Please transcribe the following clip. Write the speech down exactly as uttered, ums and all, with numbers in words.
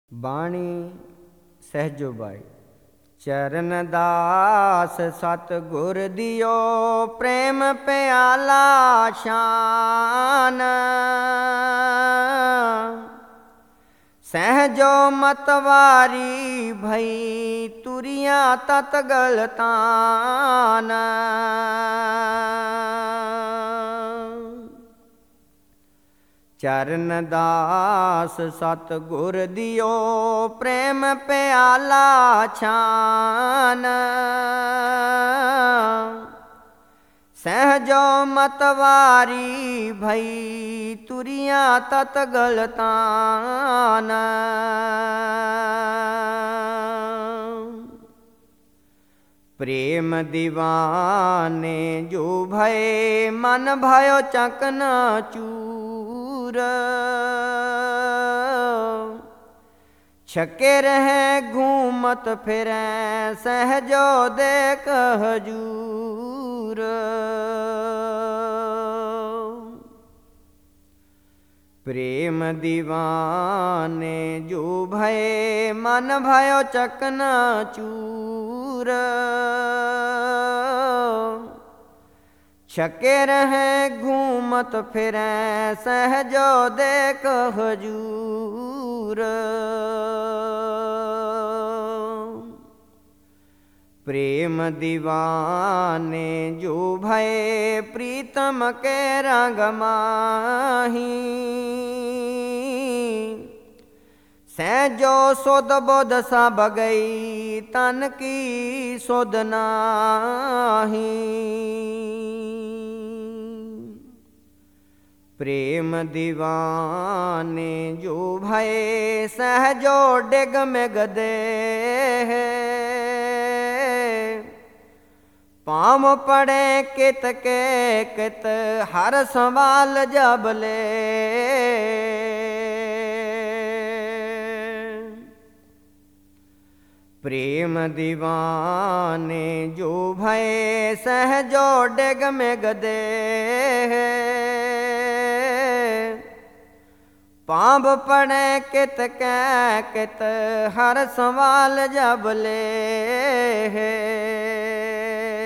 ਬਾਣੀ ਸਹਿਜੋ ਬਾਈ। ਚਰਨ ਦਾਸ ਸਤਿਗੁਰ ਦਿਓ ਪ੍ਰੇਮ ਪਿਆਲਾ ਸ਼ਾਨ। ਸਹਿਜੋ ਮਤਵਾਰੀ ਭਈ ਤੁਰਿਆ ਤਤ ਗਲਤਾਨ। ਚਰਨ ਦਾਸ ਸਤਿਗੁਰ ਦਿਓ ਪ੍ਰੇਮ ਪਿਆਲਾ ਛਾਨ। ਸਹਿਜੋ ਮਤਵਾਰੀ ਭਈ ਤੁਰਿਆ ਤਤ ਗਲਤਾਨ। प्रेम दीवाने जो भय मन भयो चकना चूर। छके रहे घूमत फिरै सहजो देख हजूर। प्रेम दीवाने जो भय मन भयो चकना चूर। छके रहे घूमत फिरै सहजो देख हजूर। प्रेम दीवाने जो भय प्रीतम के रंग माही। सहजो सुध बुध सब गई तन की सुध नाही। प्रेम दीवाने जो भय सहजो डिग में गदे। पाम पड़े कित के कित हर सवाल जब ले। प्रेम दीवाने जो भय सहजो डिग में गदे। पांब पड़े कित कै कित हर सवाल जब ले।